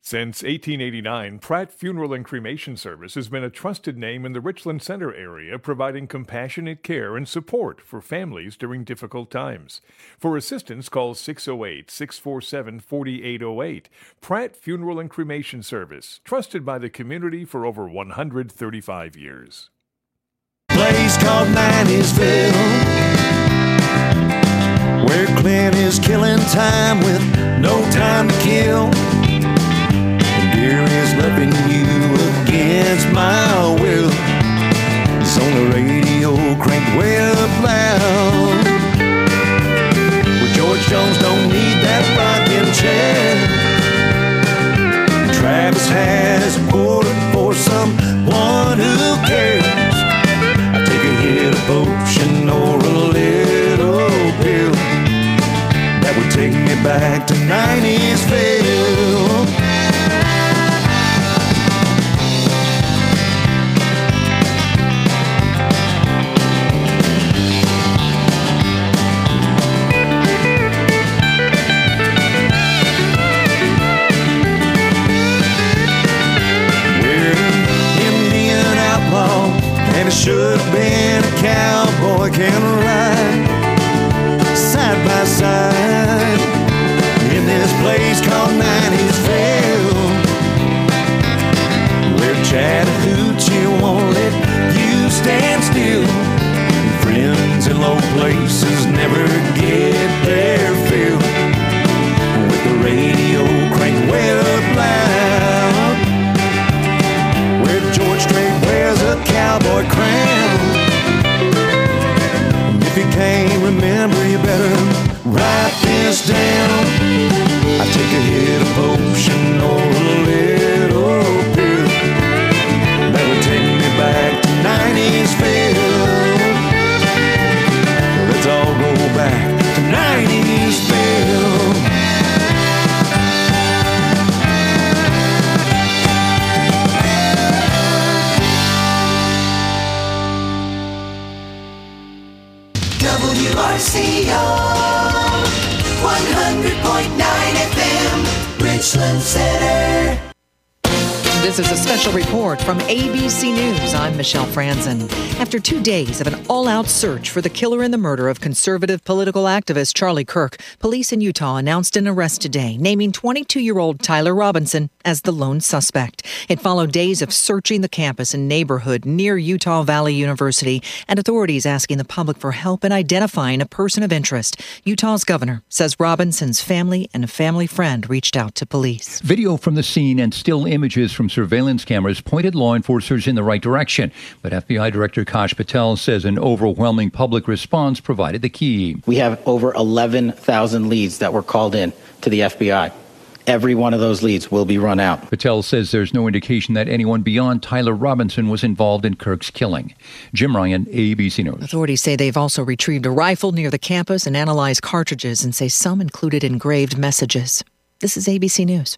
Since 1889, Pratt Funeral and Cremation Service has been a trusted name in the Richland Center area, providing compassionate care and support for families during difficult times. For assistance, call 608-647-4808. Pratt Funeral and Cremation Service, trusted by the community for over 135 years. Place called Nineysville, where Clint is killing time with no time to kill. Dear is loving you against my will. It's on the radio, cranked way up loud. Where George Jones don't need that rocking chair. Travis has a quarter for someone who cares. I take a hit of potion or a little pill that would take me back to Nineysville. Should have been a cowboy, can ride side by side in this place called Nineysville, where Chattahoochee won't let you stand still. Friends in low places never get their fill. With the radio cranked way up loud, where George Strait wears a cowboy crown. If you can't remember, you better write this down. I take a hit of potion or a little pill that would take me back to Nineysville. Let's all go back to Nineysville. WRCO 100.9 FM, Richland Center. This is a special report from ABC News. I'm Michelle Franzen. After 2 days of an all-out search for the killer in the murder of conservative political activist Charlie Kirk, police in Utah announced an arrest today, naming 22-year-old Tyler Robinson as the lone suspect. It followed days of searching the campus and neighborhood near Utah Valley University and authorities asking the public for help in identifying a person of interest. Utah's governor says Robinson's family and a family friend reached out to police. Video from the scene and still images from surveillance cameras pointed law enforcers in the right direction. But FBI Director Kash Patel says an overwhelming public response provided the key. We have over 11,000 leads that were called in to the FBI. Every one of those leads will be run out. Patel says there's no indication that anyone beyond Tyler Robinson was involved in Kirk's killing. Jim Ryan, ABC News. Authorities say they've also retrieved a rifle near the campus and analyzed cartridges and say some included engraved messages. This is ABC News.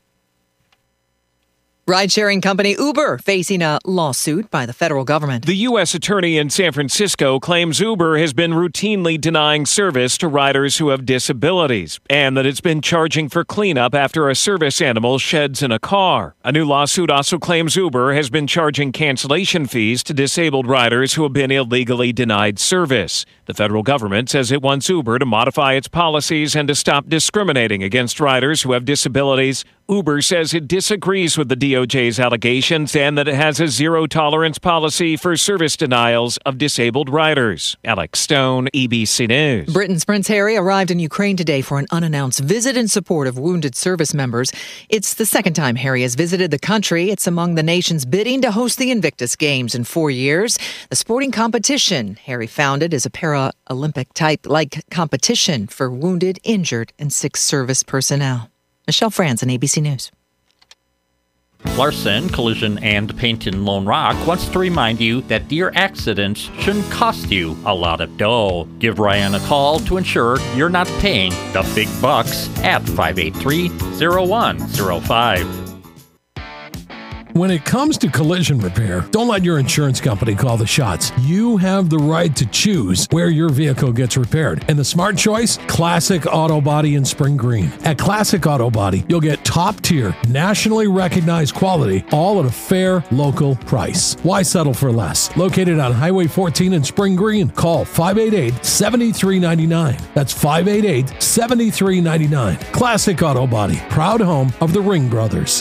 Ride-sharing company Uber facing a lawsuit by the federal government. The U.S. attorney in San Francisco claims Uber has been routinely denying service to riders who have disabilities and that it's been charging for cleanup after a service animal sheds in a car. A new lawsuit also claims Uber has been charging cancellation fees to disabled riders who have been illegally denied service. The federal government says it wants Uber to modify its policies and to stop discriminating against riders who have disabilities. Uber says it disagrees with the DOJ's allegations and that it has a zero-tolerance policy for service denials of disabled riders. Alex Stone, ABC News. Britain's Prince Harry arrived in Ukraine today for an unannounced visit in support of wounded service members. It's the second time Harry has visited the country. It's among the nations bidding to host the Invictus Games in 4 years. The sporting competition Harry founded is a Paralympic-type-like competition for wounded, injured, and sick service personnel. Michelle Franzen, ABC News. Larson Collision and Paint in Lone Rock wants to remind you that deer accidents shouldn't cost you a lot of dough. Give Ryan a call to ensure you're not paying the big bucks at 583-0105. When it comes to collision repair, don't let your insurance company call the shots. You have the right to choose where your vehicle gets repaired. And the smart choice? Classic Auto Body in Spring Green. At Classic Auto Body, you'll get top-tier, nationally recognized quality, all at a fair local price. Why settle for less? Located on Highway 14 in Spring Green. Call 588-7399. That's 588-7399. Classic Auto Body, proud home of the Ring Brothers.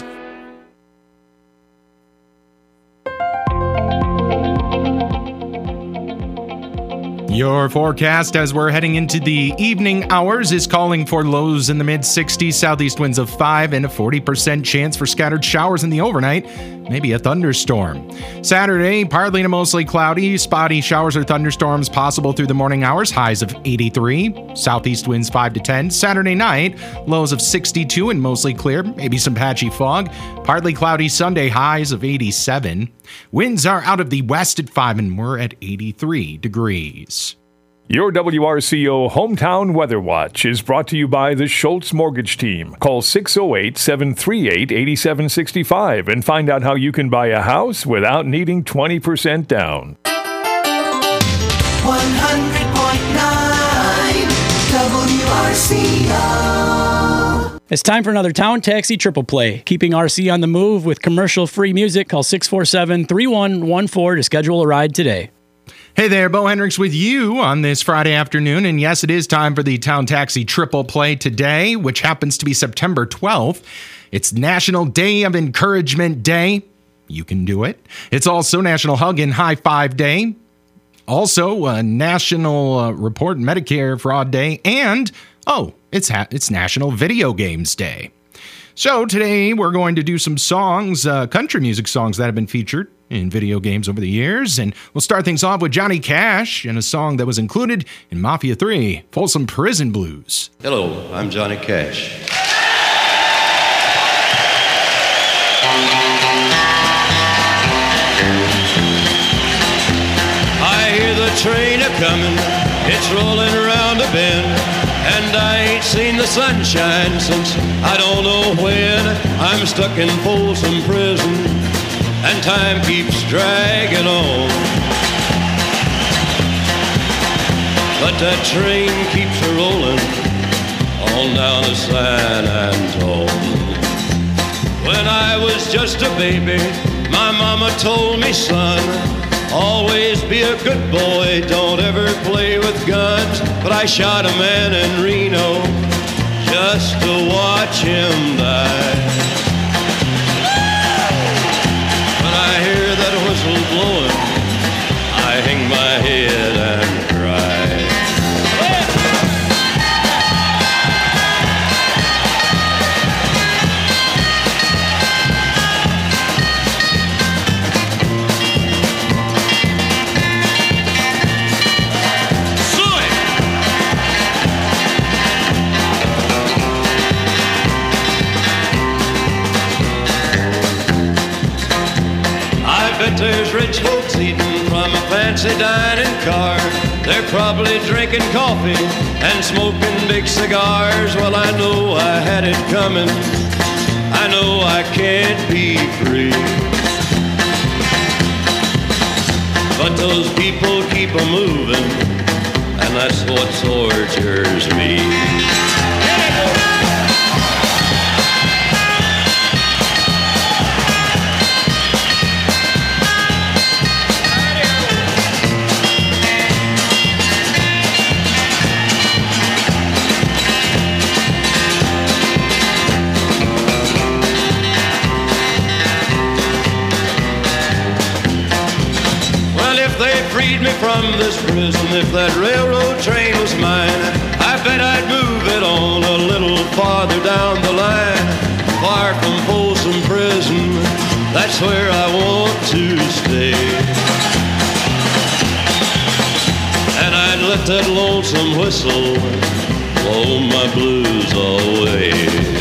Your forecast as we're heading into the evening hours is calling for lows in the mid-60s, southeast winds of 5, and a 40% chance for scattered showers in the overnight, maybe a thunderstorm. Saturday, partly to mostly cloudy, spotty showers or thunderstorms possible through the morning hours, highs of 83, southeast winds 5 to 10. Saturday night, lows of 62 and mostly clear, maybe some patchy fog. Partly cloudy Sunday, highs of 87. Winds are out of the west at 5 and we're at 83 degrees. Your WRCO Hometown Weather Watch is brought to you by the Schultz Mortgage Team. Call 608-738-8765 and find out how you can buy a house without needing 20% down. 100.9 WRCO. It's time for another Town Taxi Triple Play. Keeping RC on the move with commercial-free music. Call 647-3114 to schedule a ride today. Hey there, Bo Hendricks with you on this Friday afternoon, and yes, it is time for the Town Taxi Triple Play today, which happens to be September 12th. It's National Day of Encouragement Day. You can do it. It's also National Hug and High Five Day. Also, National Report Medicare Fraud Day, and, it's National Video Games Day. So today we're going to do some songs, country music songs that have been featured in video games over the years, and we'll start things off with Johnny Cash and a song that was included in Mafia 3, Folsom Prison Blues. Hello, I'm Johnny Cash. I hear the train a-comin', it's rolling around a bend, and I ain't seen the sunshine since I don't know when. I'm stuck in Folsom Prison, and time keeps dragging on. But that train keeps a-rolling on down to San Antone. When I was just a baby, my mama told me, son, always be a good boy, don't ever play with guns. But I shot a man in Reno just to watch him die. When I hear that whistle blowing, I hang my head and cry. There's rich folks eating from a fancy dining car. They're probably drinking coffee and smoking big cigars. Well, I know I had it coming. I know I can't be free. But those people keep a-moving, and that's what tortures me. Freed me from this prison. If that railroad train was mine, I bet I'd move it on a little farther down the line. Far from Folsom Prison, that's where I want to stay. And I'd let that lonesome whistle blow my blues away.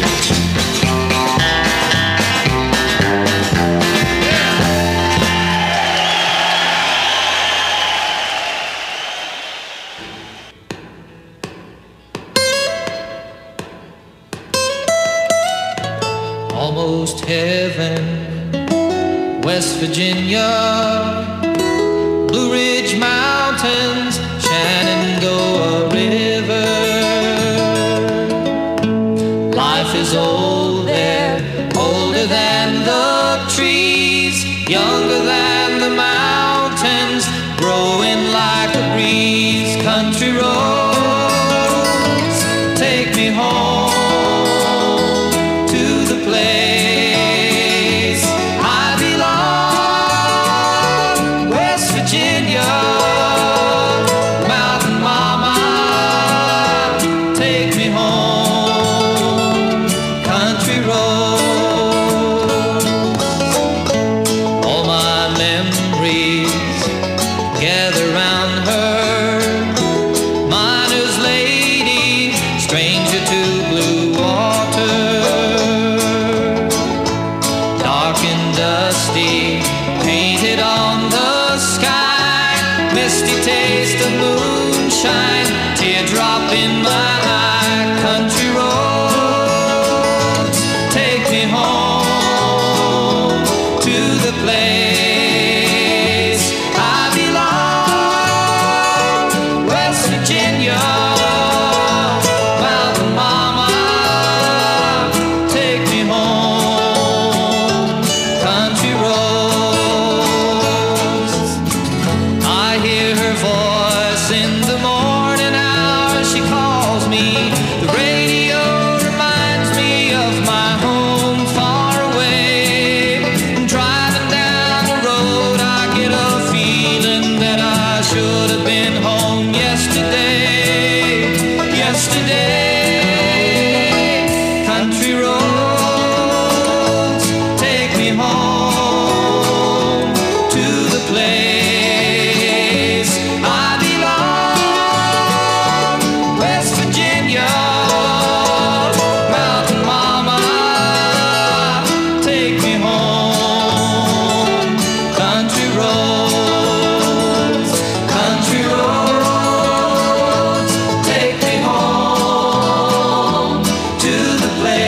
Almost heaven, West Virginia, Blue Ridge Mountains, Shenandoah River. Life is old there, than the trees, younger than the mountains, growing like a breeze. Country roads, take me home to the place I belong, West Virginia. Mountain mama, take me home. Country roads, all my memories gather round her. Miner's lady, stranger to blue water, dark and dusty, painted on the sky, misty taste of moonshine, teardrop in my eye. Country roads, take me home to the place I belong, West Virginia. Mountain mama, take me home. Country roads, I hear her voice in the morning hour. She calls me. The radio reminds me of my home far away. Driving down the road, I get a feeling that I should have been home yesterday. Yesterday. Country roads, take me home to the place I belong, West Virginia. Mountain mama, take me home. Country roads, take me home to the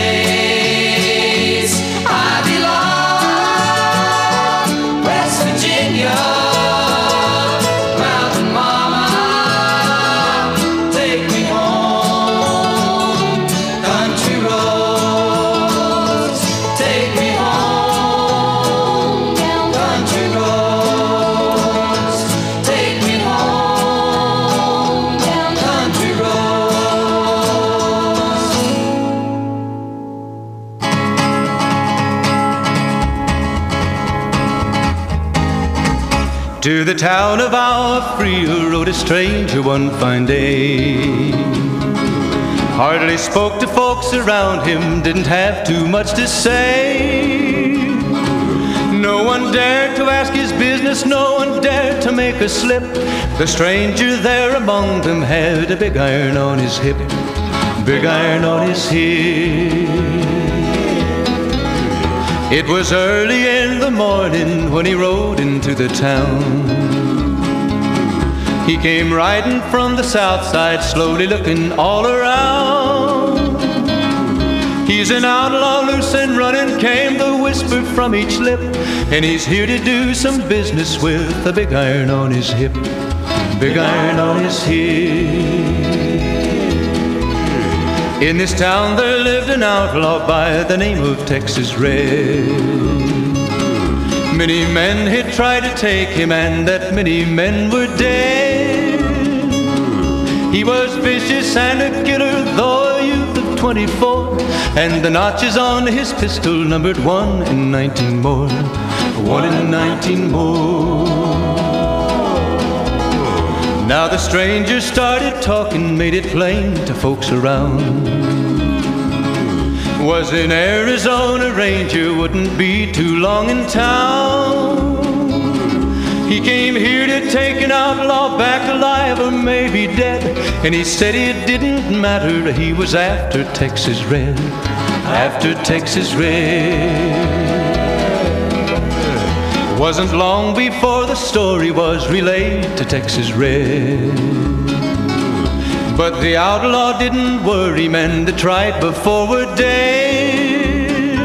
place I belong, West Virginia. Mountain mama, take me home. Country roads, take me home. Country roads, take me home. Country roads. To the town of Alfria rode a stranger one fine day. Hardly spoke to folks around him, didn't have too much to say. No one dared to ask his business, no one dared to make a slip. The stranger there among them had a big iron on his hip, big iron on his hip. It was early in the morning when he rode into the town. He came riding from the south side, slowly looking all around. He's an outlaw, loose and running, came the whisper from each lip, and he's here to do some business with a big iron on his hip, big iron on his hip. In this town there lived an outlaw by the name of Texas Red. Many men had tried to take him, and that many men were dead. He was vicious and a killer, though a youth of 24, and the notches on his pistol numbered 1 in 19 more, 1 in 19 more. Now the stranger started talking, made it plain to folks around. Was an Arizona Ranger, wouldn't be too long in town. He came here to take an outlaw back alive or maybe dead, and he said it didn't matter, he was after Texas Red, after Texas Red. Wasn't long before the story was relayed to Texas Red. But the outlaw didn't worry, men that tried before were dead.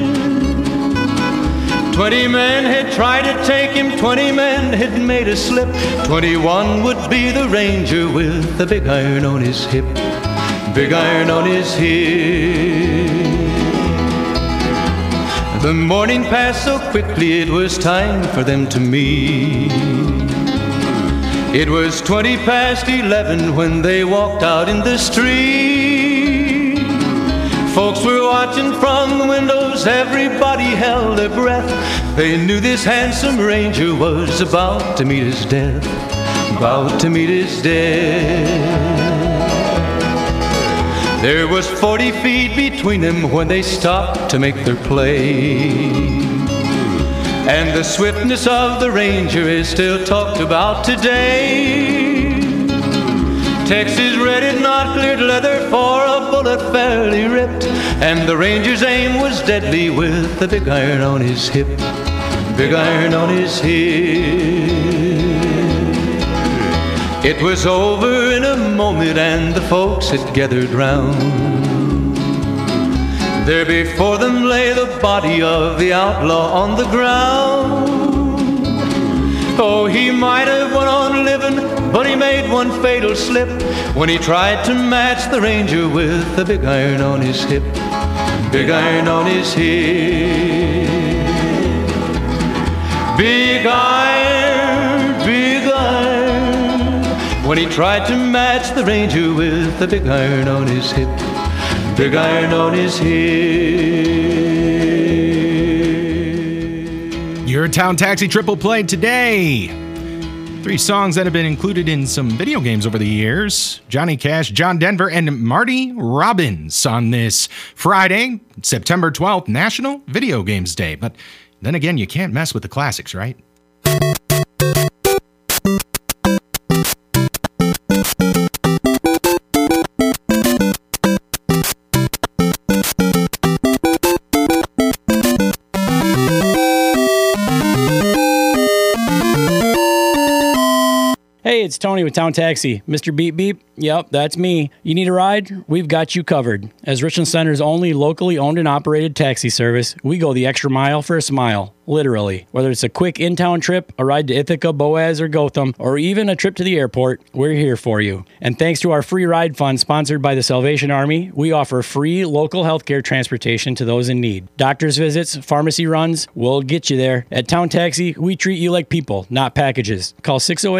20 men had tried to take him, 20 men had made a slip. 21 would be the ranger with the big iron on his hip, big iron on his hip. The morning passed so quickly, it was time for them to meet. It was 20 past 11 when they walked out in the street. Folks were watching from the windows, everybody held their breath. They knew this handsome ranger was about to meet his death, about to meet his death. There was 40 feet between them when they stopped to make their play. And the swiftness of the ranger is still talked about today. Texas red, not cleared leather for a bullet fairly ripped. And the ranger's aim was deadly with the big iron on his hip, big iron on his hip. It was over in a moment and the folks had gathered round. There before them lay the body of the outlaw on the ground. Oh, he might have went on living, but he made one fatal slip when he tried to match the ranger with the big iron on his hip, big iron on his hip. Big iron, big iron, when he tried to match the ranger with the big iron on his hip, big iron on his hip. Your Town Taxi Triple Play today. 3 songs that have been included in some video games over the years. Johnny Cash, John Denver, and Marty Robbins on this Friday, September 12th, National Video Games Day. But then again, you can't mess with the classics, right? Hey, it's Tony with Town Taxi. Mr. Beep Beep? Yep, that's me. You need a ride? We've got you covered. As Richland Center's only locally owned and operated taxi service, we go the extra mile for a smile. Literally. Whether it's a quick in-town trip, a ride to Ithaca, Boaz, or Gotham, or even a trip to the airport, we're here for you. And thanks to our free ride fund sponsored by the Salvation Army, we offer free local healthcare transportation to those in need. Doctor's visits, pharmacy runs, we'll get you there. At Town Taxi, we treat you like people, not packages. Call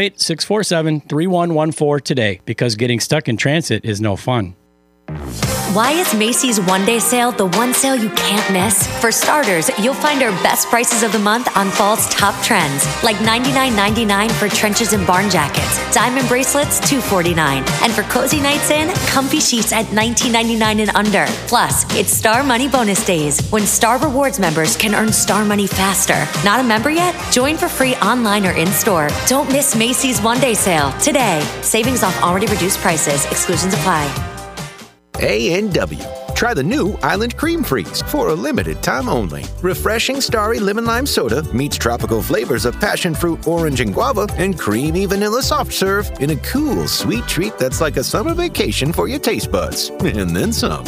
608-647-3114 today, because getting stuck in transit is no fun. Why is Macy's one-day sale the one sale you can't miss? For starters, you'll find our best prices of the month on fall's top trends, like $99.99 for trenches and barn jackets, diamond bracelets $249, and for cozy nights in, comfy sheets at $19.99 and under. Plus, it's Star Money Bonus Days, when Star Rewards members can earn Star Money faster. Not a member yet? Join for free online or in-store. Don't miss Macy's one-day sale today. Savings off already reduced prices. Exclusions apply. A&W. Try the new Island Cream Freeze for a limited time only. Refreshing starry lemon lime soda meets tropical flavors of passion fruit, orange, and guava, and creamy vanilla soft serve in a cool, sweet treat that's like a summer vacation for your taste buds. And then some.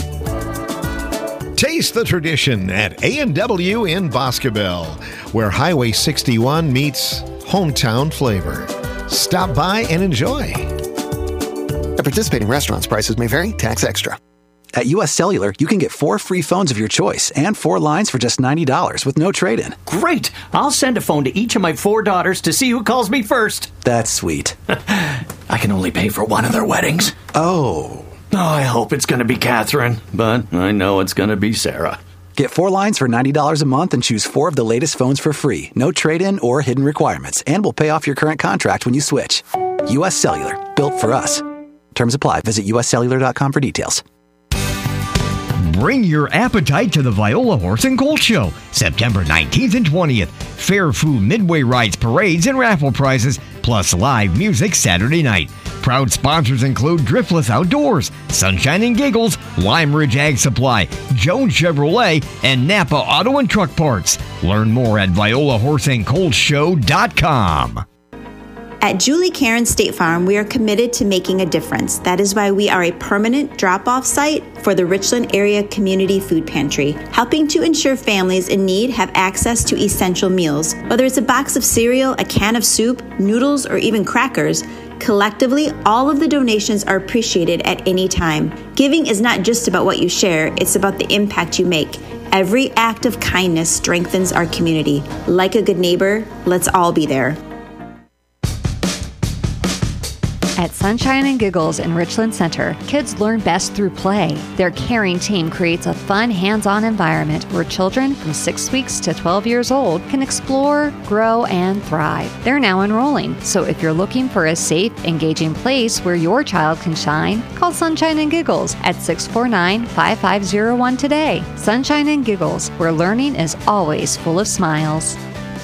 Taste the tradition at A&W in Boscobel, where Highway 61 meets hometown flavor. Stop by and enjoy. At participating restaurants, prices may vary. Tax extra. At U.S. Cellular, you can get 4 free phones of your choice and 4 lines for just $90 with no trade-in. Great! I'll send a phone to each of my 4 daughters to see who calls me first. That's sweet. I can only pay for one of their weddings. Oh, I hope it's going to be Catherine, but I know it's going to be Sarah. Get 4 lines for $90 a month and choose 4 of the latest phones for free. No trade-in or hidden requirements, and we'll pay off your current contract when you switch. U.S. Cellular, built for us. Terms apply. Visit uscellular.com for details. Bring your appetite to the Viola Horse and Colt Show, September 19th and 20th. Fair food, midway rides, parades, and raffle prizes, plus live music Saturday night. Proud sponsors include Driftless Outdoors, Sunshine and Giggles, Lime Ridge Ag Supply, Jones Chevrolet, and Napa Auto and Truck Parts. Learn more at violahorseandcoltshow.com. At Julie Karen State Farm, we are committed to making a difference. That is why we are a permanent drop-off site for the Richland Area Community Food Pantry, helping to ensure families in need have access to essential meals. Whether it's a box of cereal, a can of soup, noodles, or even crackers, collectively, all of the donations are appreciated at any time. Giving is not just about what you share, it's about the impact you make. Every act of kindness strengthens our community. Like a good neighbor, let's all be there. At Sunshine and Giggles in Richland Center, kids learn best through play. Their caring team creates a fun, hands-on environment where children from 6 weeks to 12 years old can explore, grow, and thrive. They're now enrolling, so if you're looking for a safe, engaging place where your child can shine, call Sunshine and Giggles at 649-5501 today. Sunshine and Giggles, where learning is always full of smiles.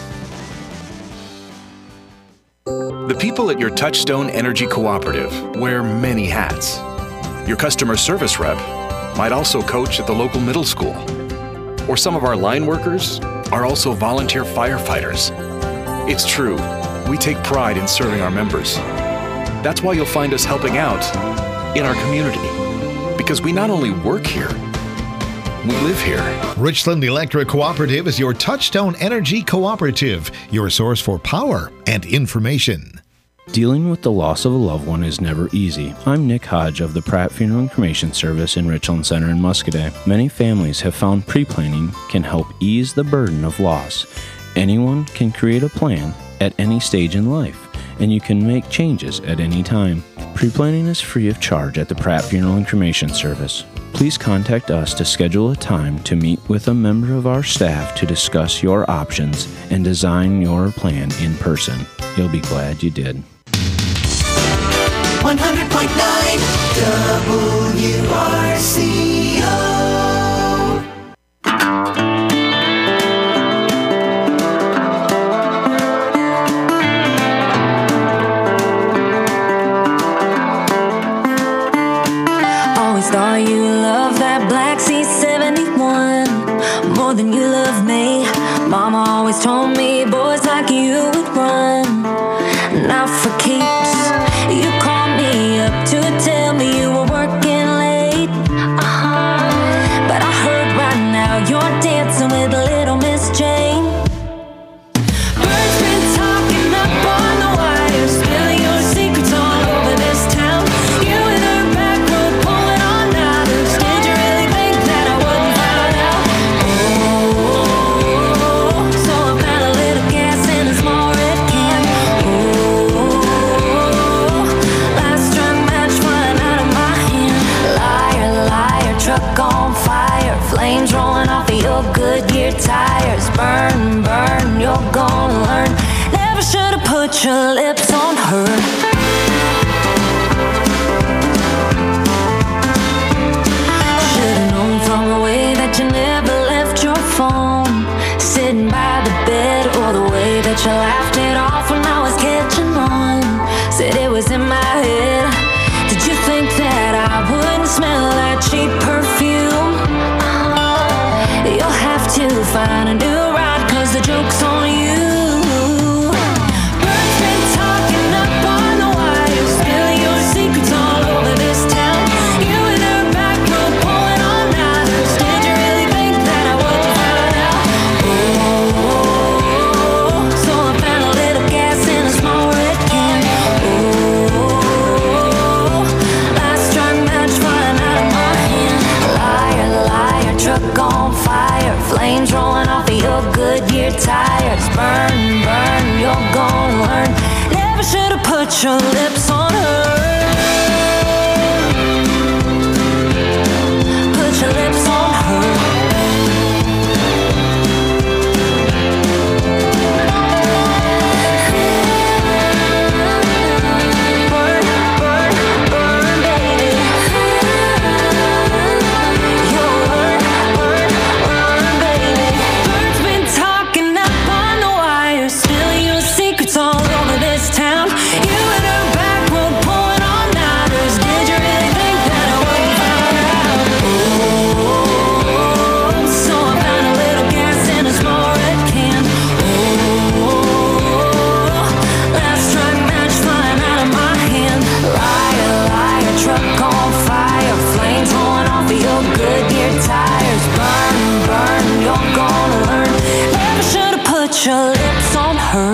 The people at your Touchstone Energy Cooperative wear many hats. Your customer service rep might also coach at the local middle school. Or some of our line workers are also volunteer firefighters. It's true, we take pride in serving our members. That's why you'll find us helping out in our community. Because we not only work here, we live here. Richland Electric Cooperative is your Touchstone Energy Cooperative, your source for power and information. Dealing with the loss of a loved one is never easy. I'm Nick Hodge of the Pratt Funeral and Cremation Service in Richland Center in Muscoda. Many families have found pre-planning can help ease the burden of loss. Anyone can create a plan at any stage in life, and you can make changes at any time. Pre-planning is free of charge at the Pratt Funeral and Cremation Service. Please contact us to schedule a time to meet with a member of our staff to discuss your options and design your plan in person. You'll be glad you did. 100.9 WRCO. Always thought you loved that Black C71 more than you love me. Mama always told me boys like you would run, not for keeps. You called me up to tell me you were working late. But I heard right now you're dancing with little Miss Jane. Birds been talking up on the wire, spilling your secrets all over this town. You and her back road pulling all nighters. Did you really think that I wouldn't find out? Oh, so I found a little gas in a small red can. Last drunk match flying out of my hand. Liar, liar, truck on fire. Flames rolling off of your Goodyear tires. Burn, burn, you're gonna learn. Never should have put your lips on her. Should've known from the way that you never left your phone, sitting by the bed, or the way that you laughed it off when I was catching on. Said it was in my head. Did you think that I wouldn't smell that cheap perfume? You'll have to find a new ride, 'cause the joke's on you. Birds been talking up on the wire, spilling your secrets all over this town. You and her back road pulling all nighters. Did you really think that I wouldn't find out? Oh, so I found a little gas in a small red can. Oh, last drunk match flying out of my hand. Liar, liar, truck on fire. Flames rolling off of your Goodyear tires. Burn, burn, you're gonna learn. Never should have put your lips on her. Put your lips on her. Burn, burn, burn, baby. You'll learn, burn, burn, baby. Birds been talking up on the wire, spilling your secrets all over this town. You and her back road pulling all nighters. Did you really think that I wouldn't find out? Oh, so I found a little gas in a small red can. Oh, last drunk match flying out of my hand. Liar, liar, truck on fire. Flames rolling off of your Goodyear tires. Burn, burn, you're gonna learn. Never should have put your lips on her.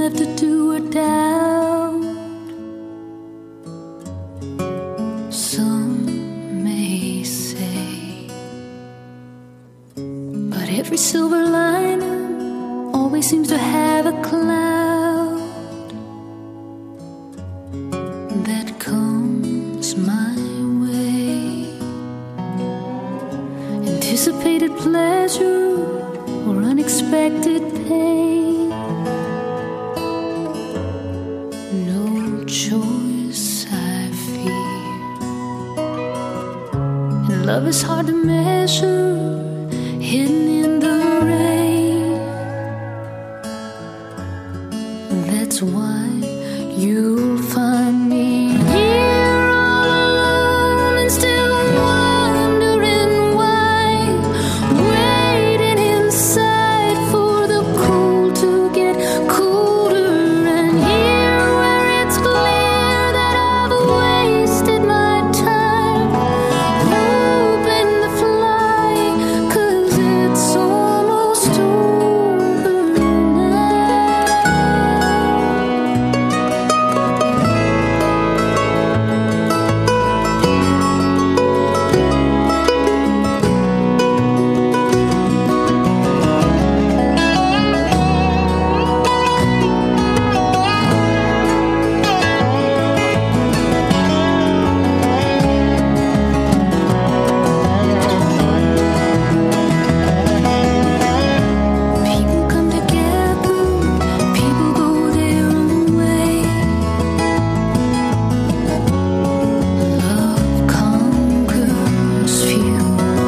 left to do or doubt. Some may say, but every silver lining always seems to have a cloud that comes my way. Anticipated pleasure or unexpected pain. No choice I fear. And love is hard to measure, hidden in the rain. That's why you'll find me here all alone and still wondering why, waiting inside for the cold to get colder. And here where it's clear that I've wasted my time hoping to fly, 'cause it's almost over now. People come together, people go their own way. Love conquers few,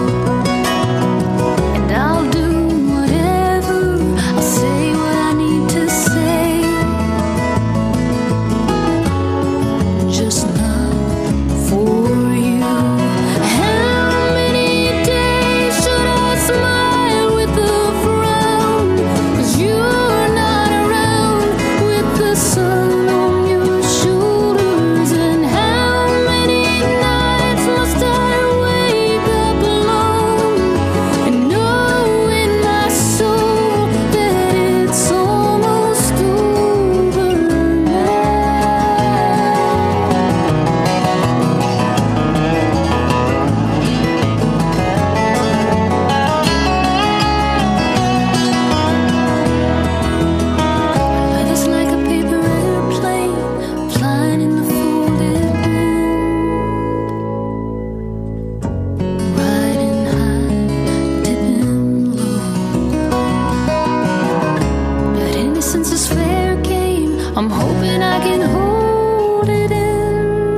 and I'll do whatever, I'll say what I need to say, just not for you. How many days should I smile with a frown? 'Cause you're not around with the sun on your shoulders. And how many nights must I wake up alone and know in my soul that it's almost over now? Love is like a paper airplane flying in the folded wind, riding high, dipping low. But innocence is fair game, I'm hoping I can hold it in.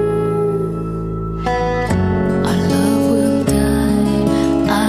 Our love will die, I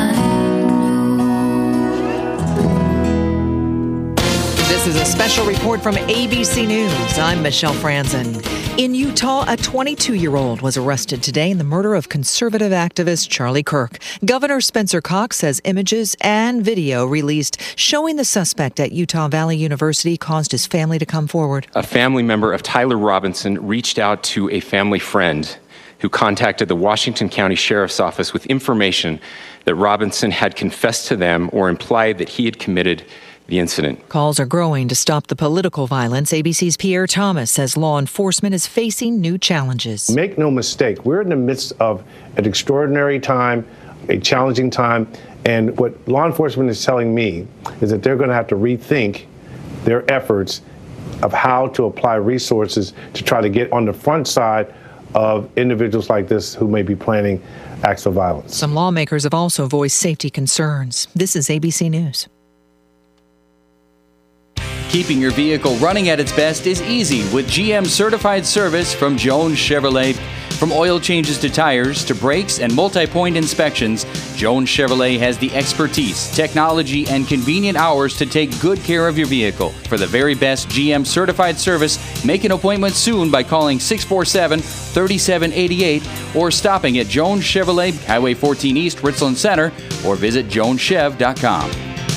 This is a special report from ABC News. I'm Michelle Franzen. In Utah, a 22-year-old was arrested today in the murder of conservative activist Charlie Kirk. Governor Spencer Cox says images and video released showing the suspect at Utah Valley University caused his family to come forward. A family member of Tyler Robinson reached out to a family friend who contacted the Washington County Sheriff's Office with information that Robinson had confessed to them or implied that he had committed the incident. Calls are growing to stop the political violence. ABC's Pierre Thomas says law enforcement is facing new challenges. Make no mistake, we're in the midst of an extraordinary time, a challenging time, and what law enforcement is telling me is that they're going to have to rethink their efforts of how to apply resources to try to get on the front side of individuals like this who may be planning acts of violence. Some lawmakers have also voiced safety concerns. This is ABC News. Keeping your vehicle running at its best is easy with GM certified service from Jones Chevrolet. From oil changes to tires to brakes and multi-point inspections, Jones Chevrolet has the expertise, technology, and convenient hours to take good care of your vehicle. For the very best GM certified service, make an appointment soon by calling 647-3788 or stopping at Jones Chevrolet, Highway 14 East, Richland Center, or visit joneschev.com.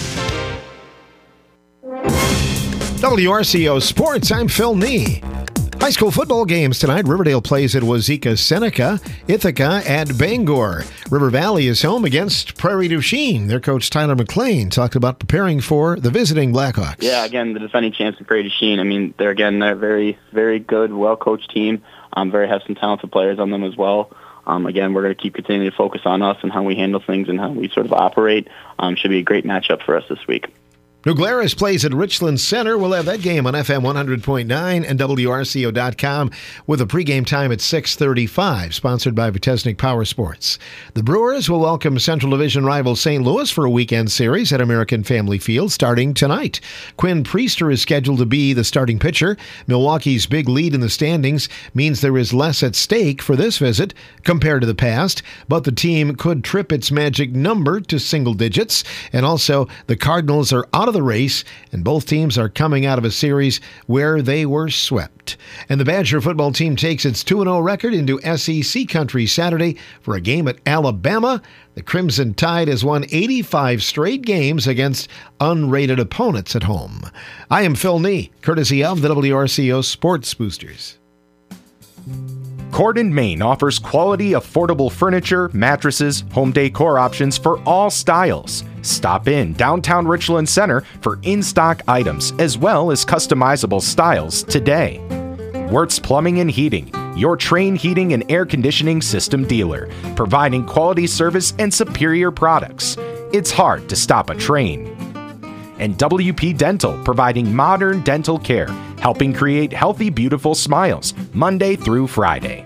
WRCO Sports, I'm Phil Nee. High school football games tonight. Riverdale plays at Wazeeka Seneca, Ithaca at Bangor. River Valley is home against Prairie du Chien. Their coach Tyler McLean talked about preparing for the visiting Blackhawks. Yeah, again, the defending champs of Prairie du Chien. I mean, they're a very, very good, well-coached team. Have some talented players on them as well. Again, we're going to keep continuing to focus on us and how we handle things and how we sort of operate. Should be a great matchup for us this week. New Glarus plays at Richland Center. We'll have that game on FM 100.9 and WRCO.com with a pregame time at 6:35, sponsored by Vitesnik Power Sports. The Brewers will welcome Central Division rival St. Louis for a weekend series at American Family Field starting tonight. Quinn Priester is scheduled to be the starting pitcher. Milwaukee's big lead in the standings means there is less at stake for this visit compared to the past, but the team could trip its magic number to single digits, and also the Cardinals are out of the race, and both teams are coming out of a series where they were swept. And the Badger football team takes its 2-0 record into SEC country Saturday for a game at Alabama. The Crimson Tide has won 85 straight games against unrated opponents at home. I am Phil Nee, courtesy of the WRCO Sports Boosters. Corden, Maine offers quality, affordable furniture, mattresses, home decor options for all styles. Stop in downtown Richland Center for in-stock items as well as customizable styles today. Wirtz Plumbing and Heating, your Trane heating and air conditioning system dealer, providing quality service and superior products. It's hard to stop a Trane. And WP Dental, providing modern dental care, helping create healthy, beautiful smiles, Monday through Friday.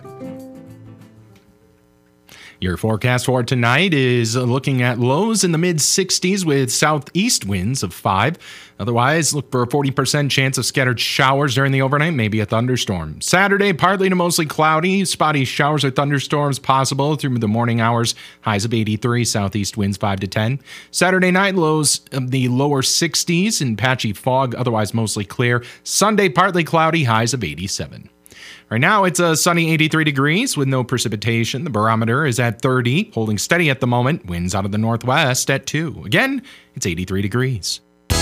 Your forecast for tonight is looking at lows in the mid-60s with southeast winds of 5. Otherwise, look for a 40% chance of scattered showers during the overnight, maybe a thunderstorm. Saturday, partly to mostly cloudy. Spotty showers or thunderstorms possible through the morning hours. Highs of 83, southeast winds 5 to 10. Saturday night, lows of the lower 60s and patchy fog, otherwise mostly clear. Sunday, partly cloudy, highs of 87. Right now, it's a sunny 83 degrees with no precipitation. The barometer is at 30, holding steady at the moment. Winds out of the northwest at 2. Again, it's 83 degrees.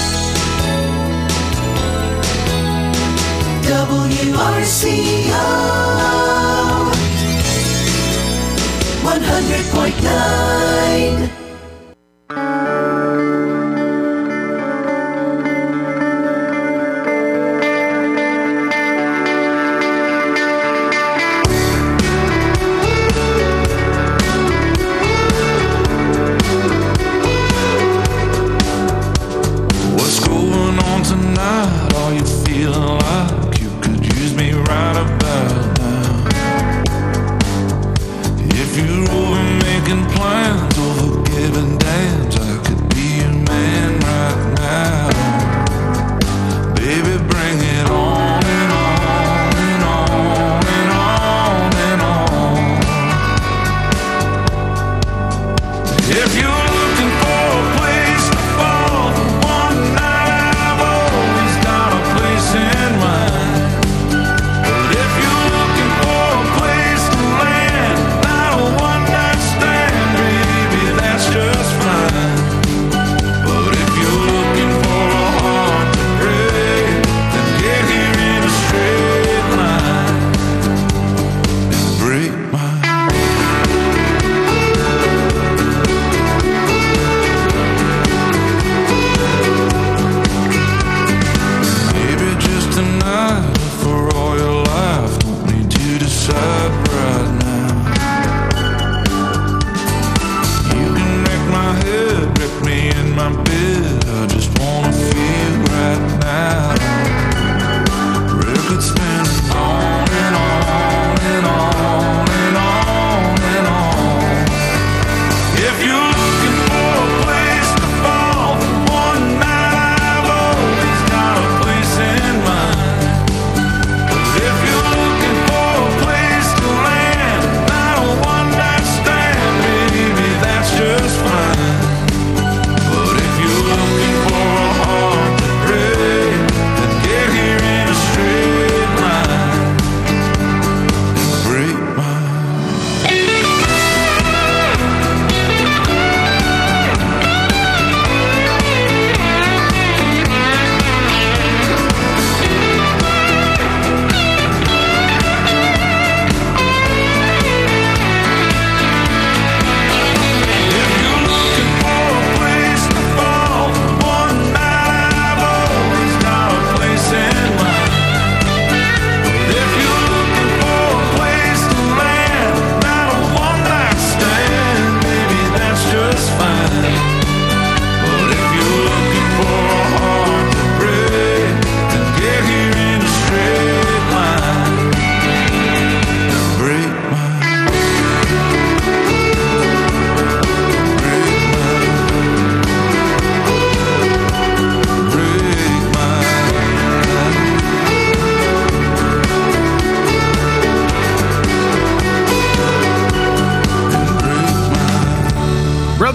WRCO 100.9. Are you feeling like you could use me right about now? If you're over making plans or forget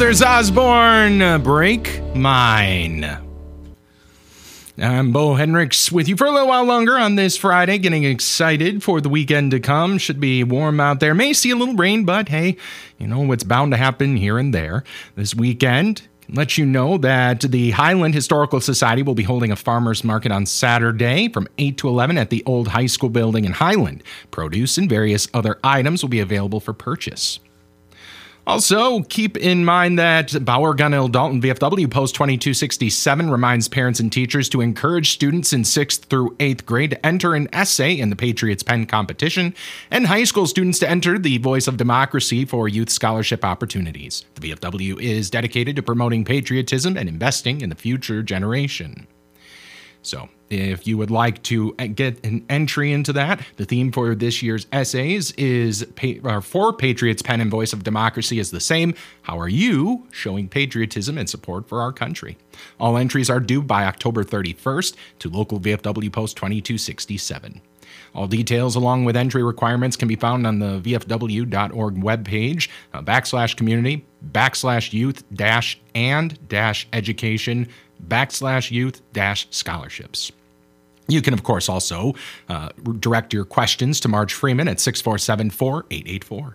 Brothers Osborne, Break Mine. I'm Bo Hendricks with you for a little while longer on this Friday, getting excited for the weekend to come. Should be warm out there. May see a little rain, but hey, you know what's bound to happen here and there. This weekend, let you know that the Highland Historical Society will be holding a farmers market on Saturday from 8 to 11 at the old high school building in Highland. Produce and various other items will be available for purchase. Also, keep in mind that Bauer Gunhill Dalton VFW Post 2267 reminds parents and teachers to encourage students in 6th through 8th grade to enter an essay in the Patriots Pen competition, and high school students to enter the Voice of Democracy for youth scholarship opportunities. The VFW is dedicated to promoting patriotism and investing in the future generation. So, if you would like to get an entry into that, the theme for this year's essays is for Patriots Pen and Voice of Democracy is the same. How are you showing patriotism and support for our country? All entries are due by October 31st to local VFW Post 2267. All details along with entry requirements can be found on the vfw.org webpage, /community, /youth-and-education, /youth-scholarships. You can, of course, also direct your questions to Marge Freeman at 647-4884.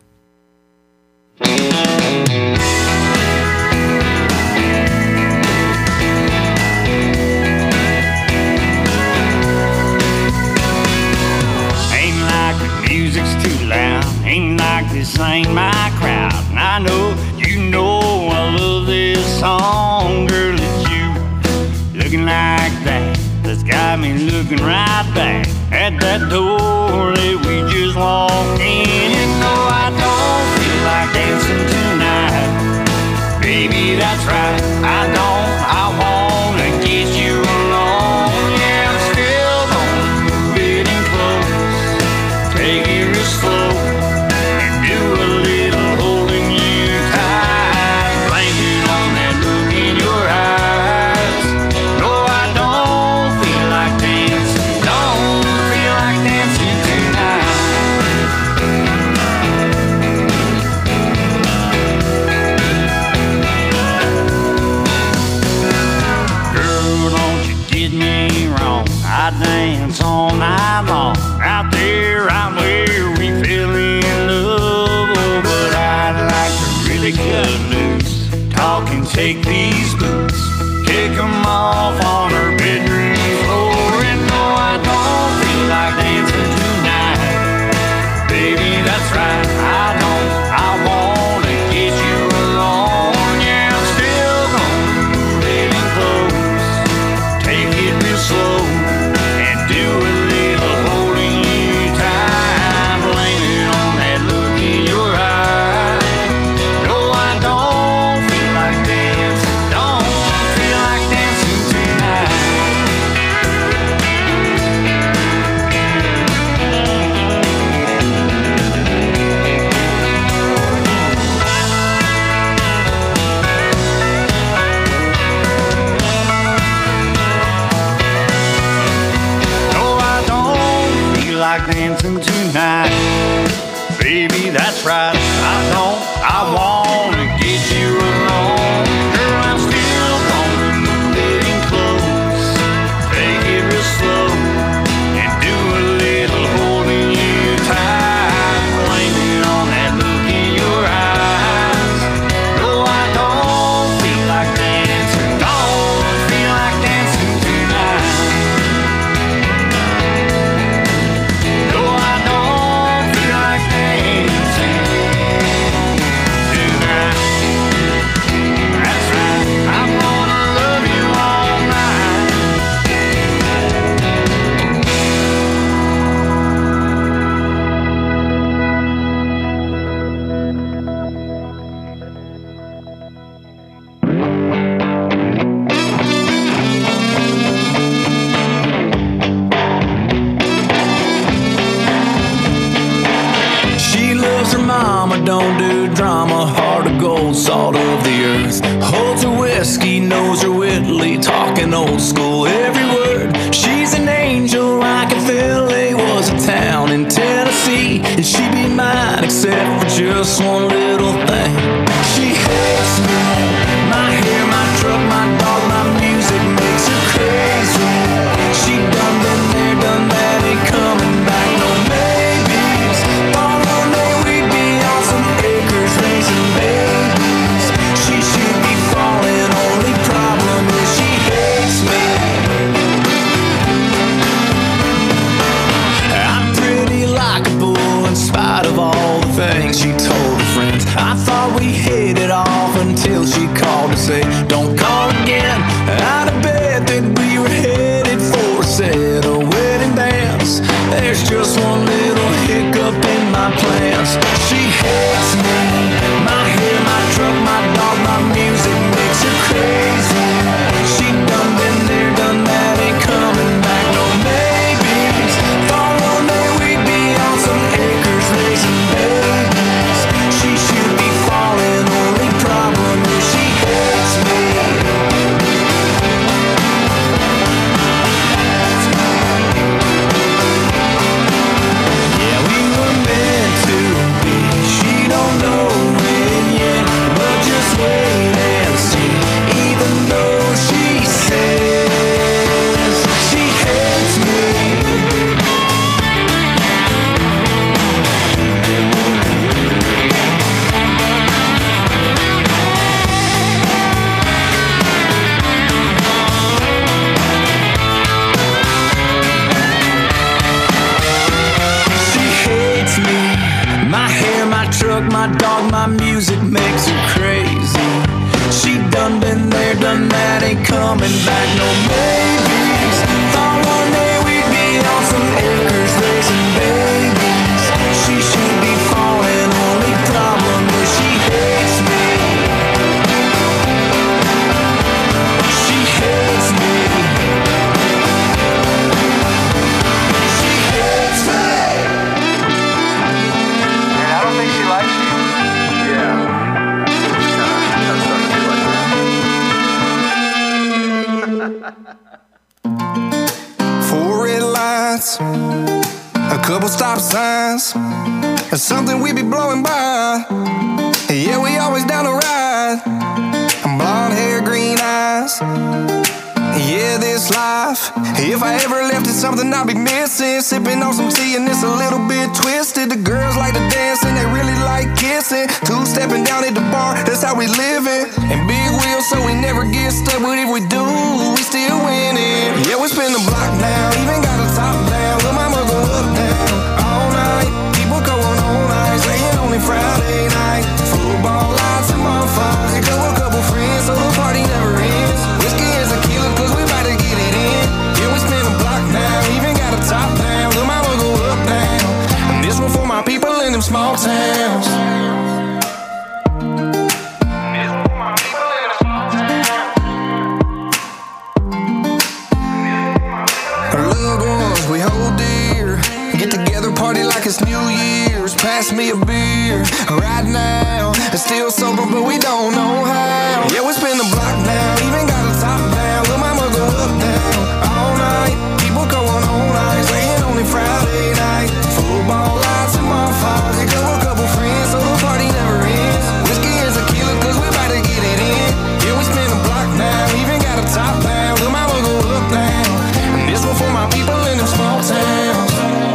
Ain't like the music's too loud, ain't like this ain't my crowd. And I know you know I love this song, girl, it's you looking like that. That's got me looking right back at that door that we just walked in. You know I don't feel like dancing tonight, baby, that's right. I wanna get you alone. Yeah, I'm still gonna move it in close, take it real slow, and do a little holding you tight. Blame it on that look in your eyes. No, I don't feel like dancing, don't feel like dancing tonight. Girl, don't you get me wrong, I dance all night long out there, out where we fell in love. Oh, but I'd like to really cut loose, talk and take these boots, kick 'em off on her bedroom floor. And no, I don't feel like dancing tonight, baby, that's right. I wanna get you alone. Yeah, I'm still gonna move it in close, take it real slow, and do a little holding you tight. Blame it on that look in your eye. No, I don't feel like dancing, don't feel like dancing tonight. No, I don't feel like dancing tonight, baby, that's right. I wanna get you alone. Girl, I'm still gonna move it in close, take it real slow, and do a little holding you tight. Blame it on that look in your eyes. No, I don't feel like dancing, don't feel like dancing tonight. No, I don't feel like dancing tonight. That's right, I'm gonna love you all night. She loves her mama, don't do drama. Heart of gold, salt of the earth. Holds her whiskey, knows her Whitley. Talking old school, every word. She's an angel like if LA was a town in Tennessee. And she'd be mine except for just one little thing. She hates me that we were headed for a set of wedding dance. There's just one little hiccup in my plans. She hates me, my hair, my truck, my dog, my music makes her crazy. She done been there, done that, ain't coming back, no maybes. Thought one day we'd be on some acres raising babies. She should be falling, only problem is she hates me. Yeah, we were meant to be. She don't know it yet, but just wait and see. Even though she says she hates me. She hates me. My hair, my truck, my dog, my music makes her crazy. She done been there, done that, ain't coming back, no maybes. Thought one day we'd be on some acres raising babies. She should be falling, only problem is she hates me. She hates me. She hates me. I don't think she likes you. Yeah. Four red lights, a couple stop signs, that's something we be blowing by. Yeah, we always down to ride. Blonde hair, green eyes. Yeah, this life. If I ever left it, something I'd be missing. Sipping on some tea and it's a little bit twisted. The girls like to dance and they really like kissing. Two-stepping down at the bar, that's how we living. And big wheels, so we never get stuck. But if we do, we still winning. Yeah, we spin the block now, even got a top down. Lil' mama go up down all night. People going all night, saying only Friday night. Football lights and bonfires. Here go a couple friends, so the party never ends. Whiskey and tequila, cause we about to get it in. Yeah, we spin the block now, even got a top down. Lil' mama go up down. And this one for my people in them small towns. Loved ones we hold dear, get together, party like it's New Year's. Pass me a beer right now. It's still sober, but we don't know how. Yeah, we spin the block now, even got a top down. Lil' mama go up down all night. People going all night, saying only Friday night. Football lights and bonfires. Here go a couple friends, so the party never ends. Whiskey and tequila, cause we about to get it in. Yeah, we spin the block now, even got a top down. Lil' mama go up down. And this one for my people in them small towns.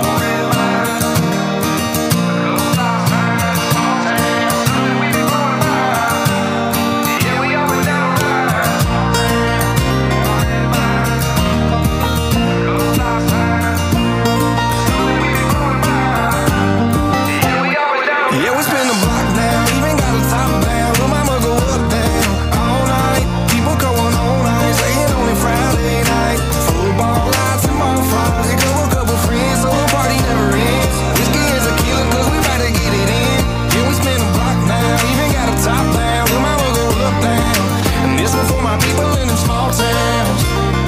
Yeah, we spin the block now, even got a top down. Lil' mama go up down all night. People going all night, saying only Friday night. Football lights and bonfires. Here go a couple friends, so the party never ends. Whiskey and tequila, cause we about to get it in. Yeah, we spin the block now, even got a top down. Lil' mama go up down. And this one for my people in them small towns.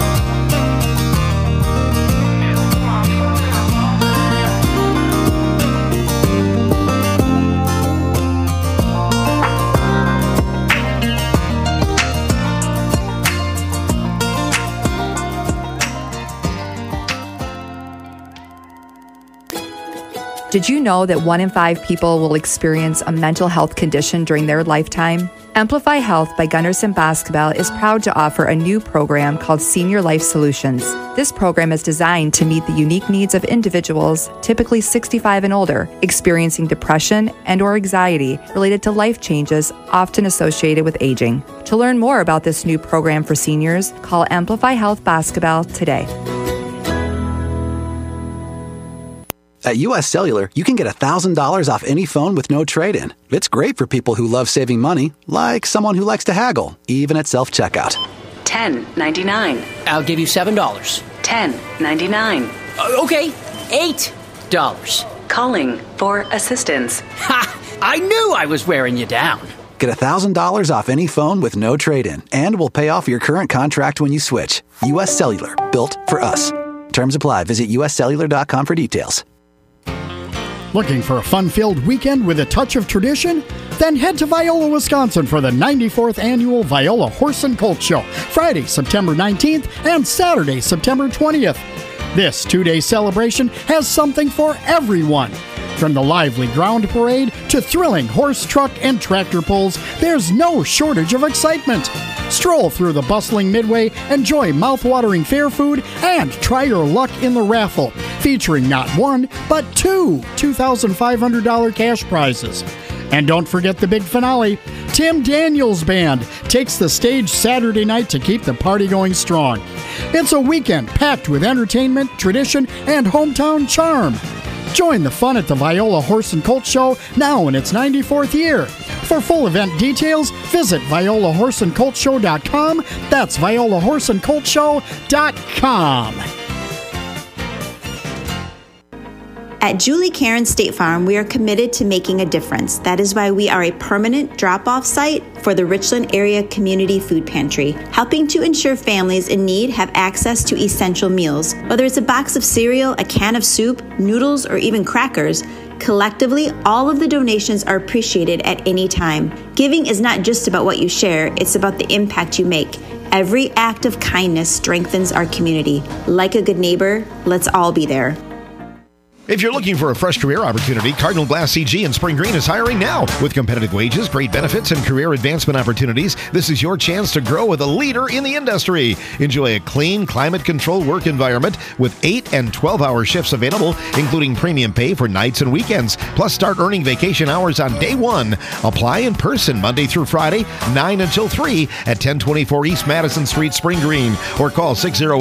Did you know that 1 in 5 people will experience a mental health condition during their lifetime? Amplify Health by Gunderson Basketball is proud to offer a new program called Senior Life Solutions. This program is designed to meet the unique needs of individuals, typically 65 and older, experiencing depression and/or anxiety related to life changes often associated with aging. To learn more about this new program for seniors, call Amplify Health Basketball today. At U.S. Cellular, you can get $1,000 off any phone with no trade-in. It's great for people who love saving money, like someone who likes to haggle, even at self-checkout. $10.99. I'll give you $7. $10.99. Okay, $8. Calling for assistance. Ha! I knew I was wearing you down. Get $1,000 off any phone with no trade-in, and we'll pay off your current contract when you switch. U.S. Cellular, built for us. Terms apply. Visit uscellular.com for details. Looking for a fun-filled weekend with a touch of tradition? Then head to Viola, Wisconsin for the 94th Annual Viola Horse and Colt Show, Friday, September 19th and Saturday, September 20th. This two-day celebration has something for everyone. From the lively ground parade to thrilling horse, truck, and tractor pulls, there's no shortage of excitement. Stroll through the bustling midway, enjoy mouth-watering fair food, and try your luck in the raffle, featuring not one, but two $2,500 cash prizes. And don't forget the big finale. Tim Daniels Band takes the stage Saturday night to keep the party going strong. It's a weekend packed with entertainment, tradition, and hometown charm. Join the fun at the Viola Horse and Colt Show, now in its 94th year. For full event details, visit violahorseandcoltshow.com. That's violahorseandcoltshow.com. At Julie Karen State Farm, we are committed to making a difference. That is why we are a permanent drop-off site for the Richland Area Community Food Pantry, helping to ensure families in need have access to essential meals. Whether it's a box of cereal, a can of soup, noodles, or even crackers, collectively, all of the donations are appreciated at any time. Giving is not just about what you share, it's about the impact you make. Every act of kindness strengthens our community. Like a good neighbor, let's all be there. If you're looking for a fresh career opportunity, Cardinal Glass CG in Spring Green is hiring now. With competitive wages, great benefits, and career advancement opportunities, this is your chance to grow with a leader in the industry. Enjoy a clean, climate-controlled work environment with 8 and 12-hour shifts available, including premium pay for nights and weekends. Plus, start earning vacation hours on day one. Apply in person Monday through Friday, 9 until 3 at 1024 East Madison Street, Spring Green, or call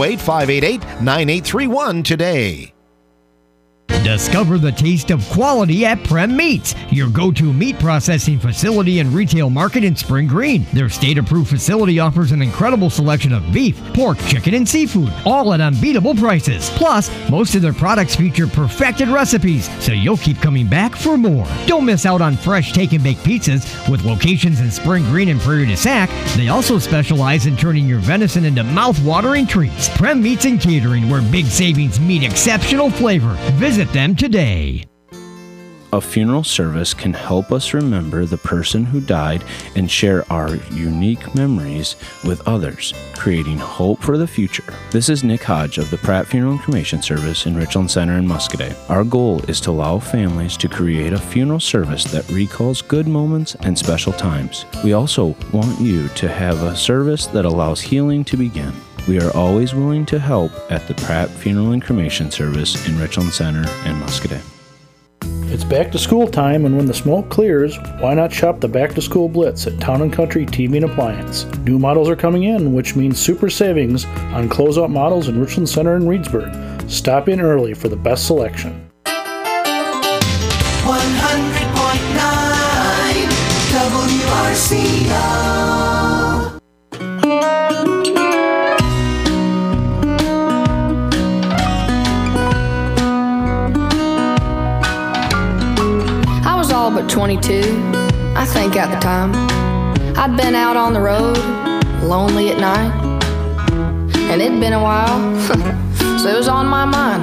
608-588-9831 today. Discover the taste of quality at Prem Meats, your go-to meat processing facility and retail market in Spring Green. Their state-approved facility offers an incredible selection of beef, pork, chicken, and seafood, all at unbeatable prices. Plus, most of their products feature perfected recipes, so you'll keep coming back for more. Don't miss out on fresh take-and-bake pizzas. With locations in Spring Green and Prairie du Sac, they also specialize in turning your venison into mouth-watering treats. Prem Meats and Catering, where big savings meet exceptional flavor. Visit them today. A funeral service can help us remember the person who died and share our unique memories with others, creating hope for the future. This is Nick Hodge of the Pratt Funeral and Cremation Service in Richland Center and Muscoda. Our goal is to allow families to create a funeral service that recalls good moments and special times. We also want you to have a service that allows healing to begin. We are always willing to help at the Pratt Funeral and Cremation Service in Richland Center and Muscoda. It's back to school time, and when the smoke clears, why not shop the Back to School Blitz at Town & Country TV and Appliance? New models are coming in, which means super savings on closeout models in Richland Center and Reedsburg. Stop in early for the best selection. 100.9 WRCO. But 22, I think at the time. I'd been out on the road, lonely at night, and it'd been a while, so it was on my mind.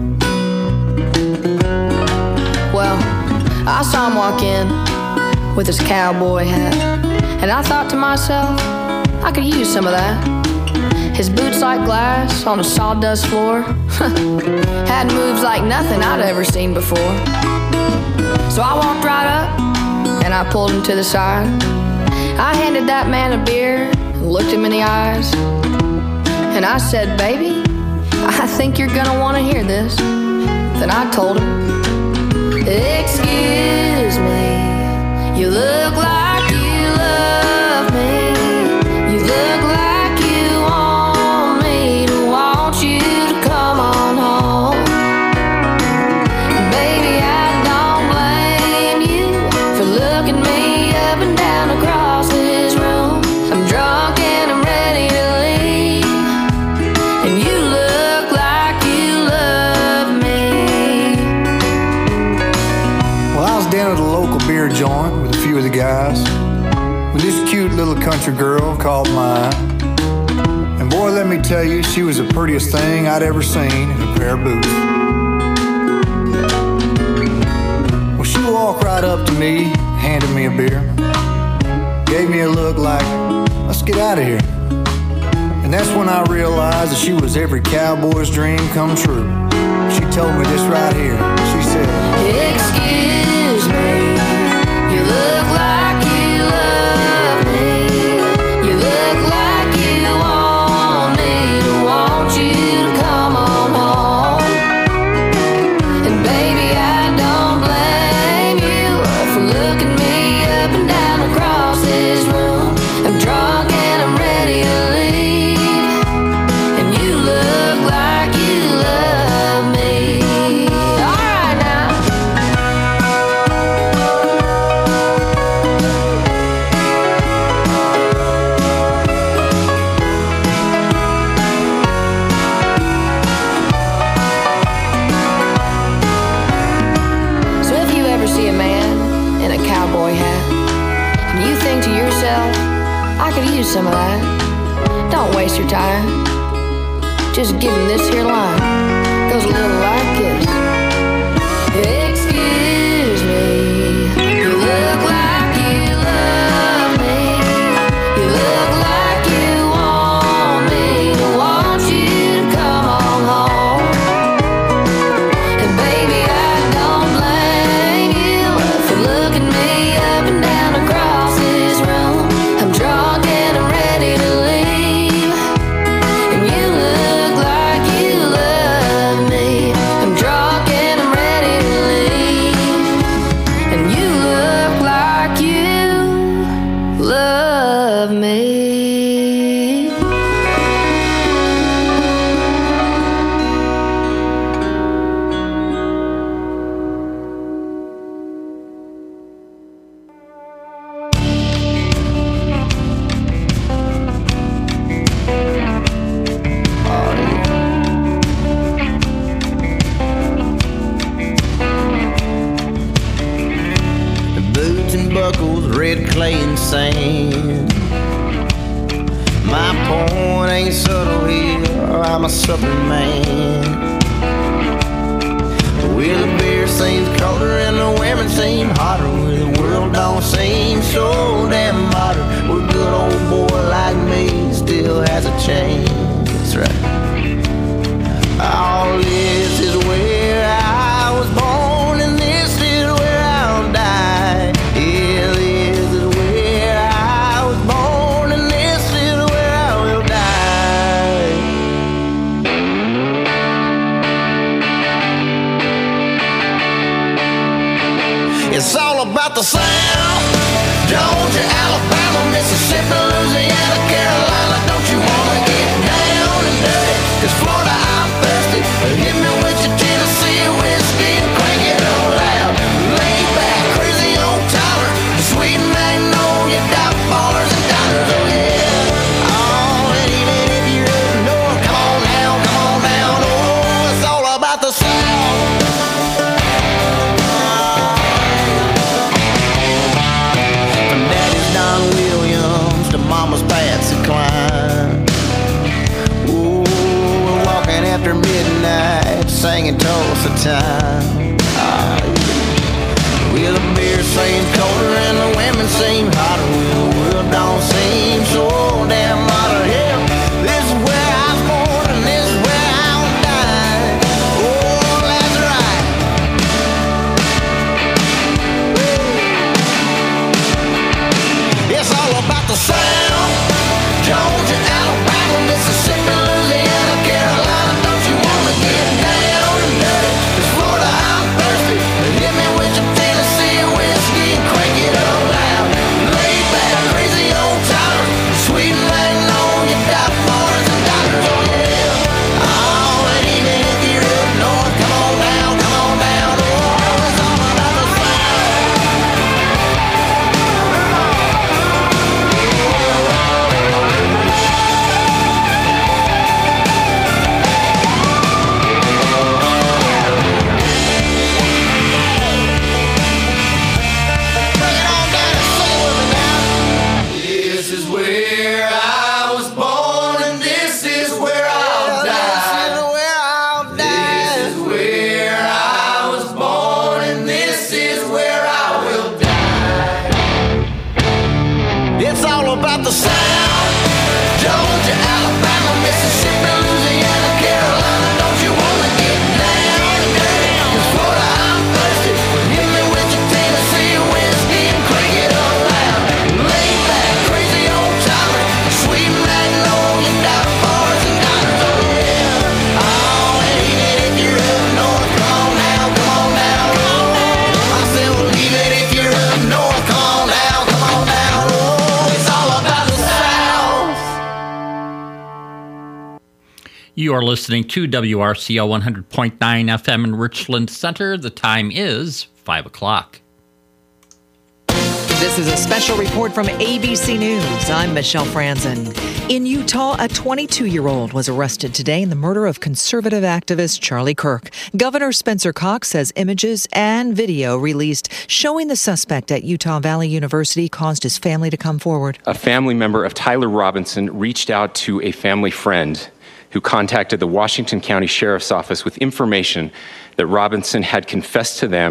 Well, I saw him walk in with his cowboy hat, and I thought to myself, I could use some of that. His boots like glass on a sawdust floor had moves like nothing I'd ever seen before. So I walked right up, and I pulled him to the side. I handed that man a beer, and looked him in the eyes. And I said, baby, I think you're gonna wanna hear this. Then I told him, excuse me, you look like you love me. You look like you want me to want you to come on home. Baby, looking me up and down across this room. I'm drunk and I'm ready to leave. beer joint with a few of the guys when this cute little country girl called mine. And boy, let me tell you, she was the prettiest thing I'd ever seen in a pair of boots. Well, she walked right up to me, handed me a beer, gave me a look like, let's get out of here. And that's when I realized that she was every cowboy's dream come true. She told me this right here. She said, excuse me, you look like you love me. You look like you want me to want you to come on home. And baby, I don't blame you for looking me up and down across this room. I'm drunk and I'm ready to leave, and you look like you love me. All right now. So if you ever see a man in a cowboy hat and you think to yourself, I could use some of that, don't waste your time. Just give him this here line. Goes a little like this. Excuse me, you look like you love me. You look like you want me to want you to come on home. And baby, I don't blame you for looking me up and down across this room. I'm drunk and I'm ready to leave, and you look like you love me. I'm drunk and I'm ready to leave, and you look like you love me. Boots and buckles, red clay and sand. My point ain't subtle here, I'm a southern man. Well, the beer seems colder and the women seem hotter. Well, the world don't seem so damn modern. Well, a good old boy like me still has a chance. That's right. All this is where I was born, and this is where I'll die. Yeah, this is where I was born, and this is where I will die. It's all about the South. Georgia, Alabama, Mississippi, Louisiana, Carolina. Don't you wanna get down and dirty? 'Cause Florida, I'm thirsty. Hit me with your Tennessee whiskey and crank it on loud. Laid back, crazy old Tyler, sweet magnolia, dock ballers and diners. Oh yeah. Oh, and even if you're up north, come on down, come on down. Oh, it's all about the South. From Daddy's Don Williams to Mama's Patsy Cline. Ooh, we're walking after midnight, singing Tulsa time. Well, the beer seems colder and the women seem hotter. Well, the world don't seem so damn modern. Yeah, this is where I was born and this is where I'll die. Oh, that's right. It's all about the South. Georgia, Alabama, Mississippi, Louisiana, Carolina. Don't you wanna get down and dirty? 'Cause Florida, I'm thirsty. Hit me with your Tennessee whiskey and crank it up loud. Laid back, You are listening to WRCO 100.9 FM in Richland Center. The time is 5 o'clock. This is a special report from ABC News. I'm Michelle Franzen. In Utah, a 22-year-old was arrested today in the murder of conservative activist Charlie Kirk. Governor Spencer Cox says images and video released showing the suspect at Utah Valley University caused his family to come forward. A family member of Tyler Robinson reached out to a family friend who contacted the Washington County Sheriff's Office with information that Robinson had confessed to them